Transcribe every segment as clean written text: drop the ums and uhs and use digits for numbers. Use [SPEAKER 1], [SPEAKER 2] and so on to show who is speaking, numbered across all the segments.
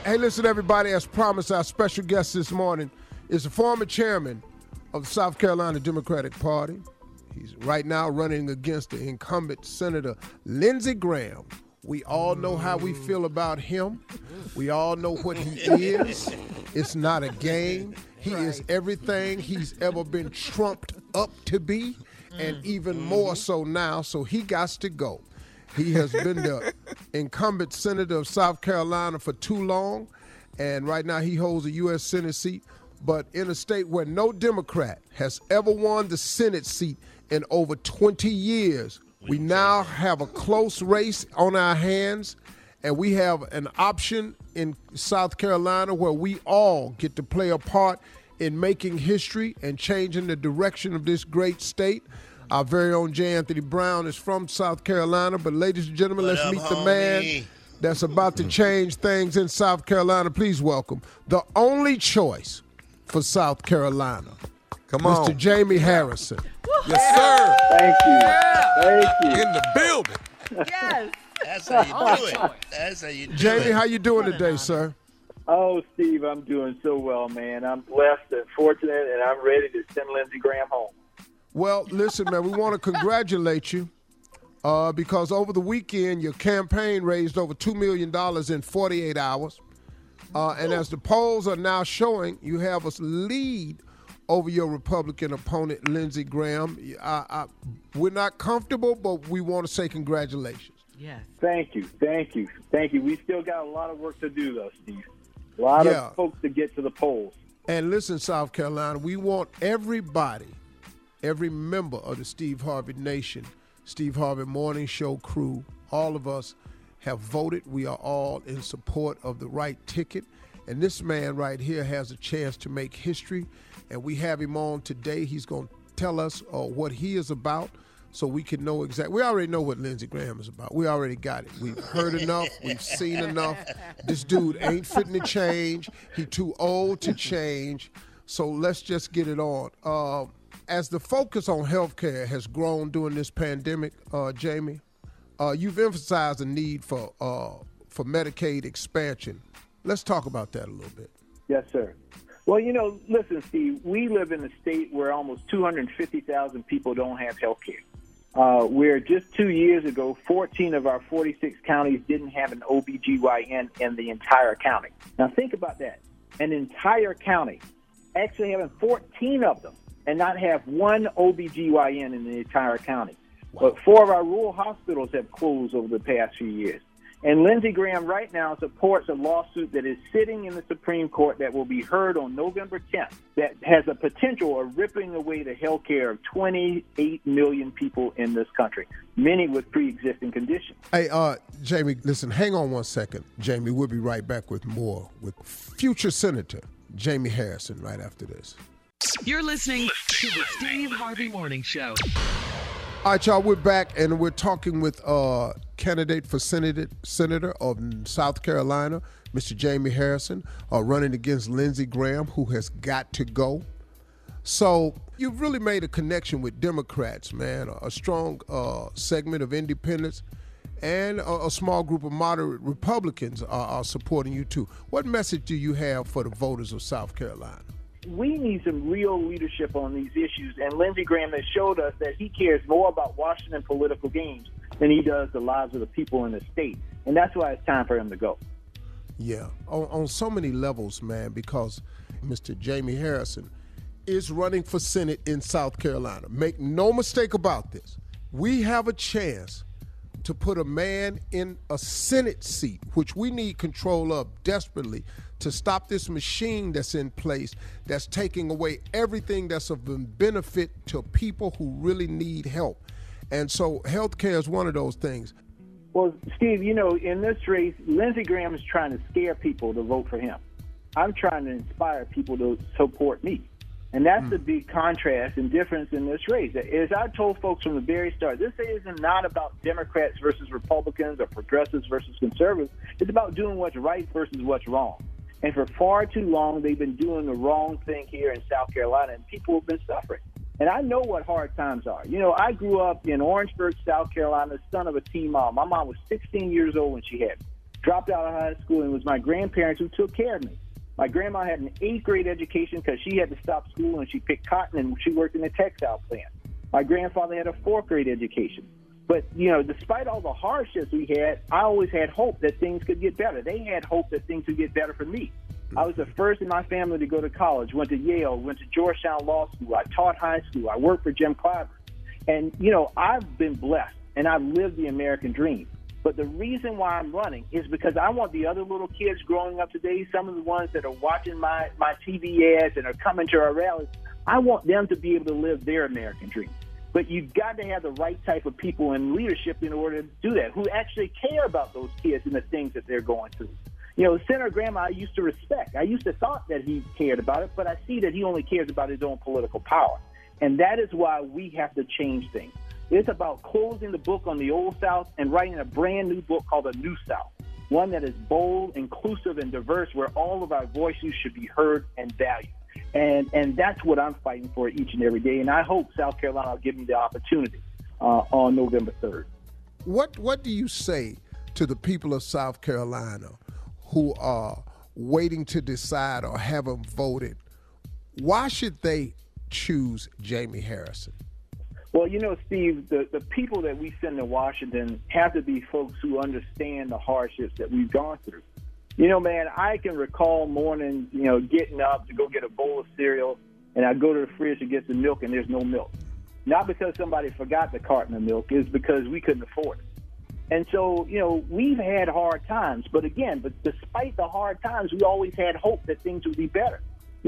[SPEAKER 1] Hey, listen, everybody. As promised, our special guest this morning is the former chairman of the South Carolina Democratic Party. He's right now running against the incumbent Senator Lindsey Graham. We all know how we feel about him. We all know what he is. It's not a game. He is everything he's ever been trumped up to be, and even more so now, so he got to go. He has been the incumbent senator of South Carolina for too long, and right now he holds a U.S. Senate seat, but in a state where no Democrat has ever won the Senate seat in over 20 years, we now have a close race on our hands, and we have an option in South Carolina where we all get to play a part in making history and changing the direction of this great state. Our very own J. Anthony Brown is from South Carolina, but ladies and gentlemen, let's meet the man that's about to change things in South Carolina. Please welcome the only choice for South Carolina,
[SPEAKER 2] Come on.
[SPEAKER 1] Mr. Jamie Harrison.
[SPEAKER 2] Yes, sir.
[SPEAKER 3] Thank you. Thank you.
[SPEAKER 2] In the building.
[SPEAKER 4] Yes.
[SPEAKER 5] That's how you do it. That's how you do it.
[SPEAKER 1] Jamie, how you doing today, sir?
[SPEAKER 3] Oh, Steve, I'm doing so well, man. I'm blessed and fortunate, and I'm ready to send Lindsey Graham home.
[SPEAKER 1] Well, listen, man, we want to congratulate you because over the weekend, your campaign raised over $2 million in 48 hours. And as the polls are now showing, you have a lead over your Republican opponent, Lindsey Graham. We're not comfortable, but we want to say congratulations.
[SPEAKER 4] Yes.
[SPEAKER 3] Thank you. We still got a lot of work to do, though, Steve. A lot of folks to get to the polls.
[SPEAKER 1] And listen, South Carolina, we want everybody, every member of the Steve Harvey Nation, Steve Harvey Morning Show crew, all of us have voted. We are all in support of the right ticket. And this man right here has a chance to make history. And we have him on today. He's going to tell us what he is about so we can know exactly. We already know what Lindsey Graham is about. We already got it. We've heard enough. We've seen enough. This dude ain't fitting to change. He too old to change. So let's just get it on. As the focus on healthcare has grown during this pandemic, Jamie, you've emphasized the need for Medicaid expansion. Let's talk about that a little bit.
[SPEAKER 3] Yes, sir. Well, listen, Steve, we live in a state where almost 250,000 people don't have health care. Where just 2 years ago, 14 of our 46 counties didn't have an OBGYN in the entire county. Now, think about that. An entire county actually having 14 of them and not have one OBGYN in the entire county. Wow. But 4 of our rural hospitals have closed over the past few years. And Lindsey Graham right now supports a lawsuit that is sitting in the Supreme Court that will be heard on November 10th that has a potential of ripping away the health care of 28 million people in this country, many with pre-existing conditions.
[SPEAKER 1] Hey, Jamie, listen, hang on one second. Jamie, we'll be right back with more with future Senator Jamie Harrison right after this.
[SPEAKER 6] You're listening to the Steve Harvey Morning Show.
[SPEAKER 1] All right, y'all, we're back, and we're talking with candidate for senator of South Carolina, Mr. Jamie Harrison, running against Lindsey Graham, who has got to go. So you've really made a connection with Democrats, man, a strong segment of independents, and a small group of moderate Republicans are supporting you, too. What message do you have for the voters of South Carolina?
[SPEAKER 3] We need some real leadership on these issues, and Lindsey Graham has showed us that he cares more about Washington political games than he does the lives of the people in the state, and that's why it's time for him to go.
[SPEAKER 1] Yeah, on so many levels, man, because Mr. Jamie Harrison is running for Senate in South Carolina. Make no mistake about this. We have a chance to put a man in a Senate seat, which we need control of desperately, to stop this machine that's in place that's taking away everything that's of benefit to people who really need help. And so healthcare is one of those things.
[SPEAKER 3] Well, Steve, in this race, Lindsey Graham is trying to scare people to vote for him. I'm trying to inspire people to support me. And that's the big contrast and difference in this race. As I told folks from the very start, this is not about Democrats versus Republicans or progressives versus conservatives. It's about doing what's right versus what's wrong. And for far too long, they've been doing the wrong thing here in South Carolina, and people have been suffering. And I know what hard times are. I grew up in Orangeburg, South Carolina, son of a teen mom. My mom was 16 years old when she had me. dropped out of high school, and it was my grandparents who took care of me. My grandma had an 8th grade education because she had to stop school and she picked cotton and she worked in a textile plant. My grandfather had a 4th grade education. But, despite all the hardships we had, I always had hope that things could get better. They had hope that things would get better for me. I was the first in my family to go to college, went to Yale, went to Georgetown Law School. I taught high school. I worked for Jim Clyburn. And, I've been blessed, and I've lived the American dream. But the reason why I'm running is because I want the other little kids growing up today, some of the ones that are watching my TV ads and are coming to our rallies, I want them to be able to live their American dream. But you've got to have the right type of people in leadership in order to do that, who actually care about those kids and the things that they're going through. Senator Graham, I used to respect. I used to thought that he cared about it, but I see that he only cares about his own political power. And that is why we have to change things. It's about closing the book on the Old South and writing a brand new book called The New South, one that is bold, inclusive, and diverse, where all of our voices should be heard and valued. And that's what I'm fighting for each and every day. And I hope South Carolina will give me the opportunity on November 3rd.
[SPEAKER 1] What do you say to the people of South Carolina who are waiting to decide or haven't voted? Why should they choose Jamie Harrison?
[SPEAKER 3] Well, Steve, the people that we send to Washington have to be folks who understand the hardships that we've gone through. Man, I can recall mornings, getting up to go get a bowl of cereal, and I go to the fridge to get some milk, and there's no milk. Not because somebody forgot the carton of milk, it's because we couldn't afford it. And so, we've had hard times. But despite the hard times, we always had hope that things would be better.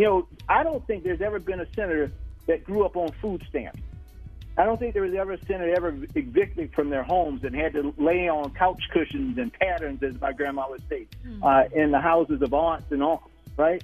[SPEAKER 3] I don't think there's ever been a senator that grew up on food stamps. I don't think there was ever a senator ever evicted from their homes and had to lay on couch cushions and patterns, as my grandma would say, in the houses of aunts and uncles, right?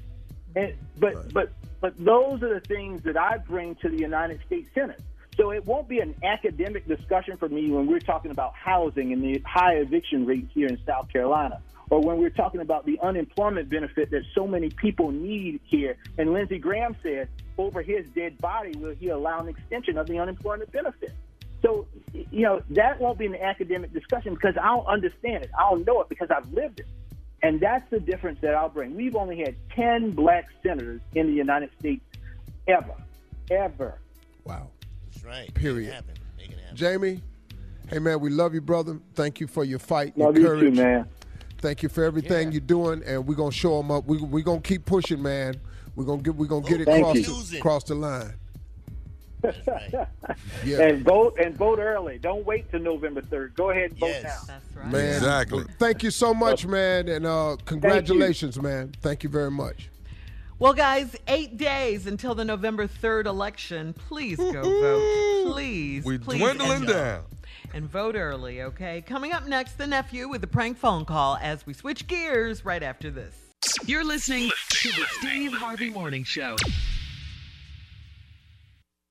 [SPEAKER 3] But those are the things that I bring to the United States Senate. So it won't be an academic discussion for me when we're talking about housing and the high eviction rates here in South Carolina, or when we're talking about the unemployment benefit that so many people need here. And Lindsey Graham said, over his dead body, will he allow an extension of the unemployment benefit? So, that won't be an academic discussion because I'll understand it. I'll know it because I've lived it. And that's the difference that I'll bring. We've only had 10 black senators in the United States ever.
[SPEAKER 1] Wow.
[SPEAKER 5] That's right.
[SPEAKER 1] Period.
[SPEAKER 5] Make it happen.
[SPEAKER 1] Jamie, hey, man, we love you, brother. Thank you for your fight,
[SPEAKER 3] Love
[SPEAKER 1] your courage.
[SPEAKER 3] you too, man.
[SPEAKER 1] Thank you for everything you're doing, and we're going to show them up. We're going to keep pushing, man. We're gonna get it across the line.
[SPEAKER 5] That's right.
[SPEAKER 1] Yeah.
[SPEAKER 3] And vote early. Don't wait till November 3rd. Go ahead and vote now.
[SPEAKER 4] That's right.
[SPEAKER 1] Man,
[SPEAKER 2] Exactly.
[SPEAKER 1] Thank you so much, man, and congratulations, man. Thank you very much.
[SPEAKER 4] Well, guys, 8 days until the November 3rd election. Please go vote. Please.
[SPEAKER 2] We're
[SPEAKER 4] please,
[SPEAKER 2] dwindling down.
[SPEAKER 4] And vote early, okay? Coming up next, the nephew with the prank phone call as we switch gears right after this.
[SPEAKER 6] You're listening to the Steve Harvey Morning Show.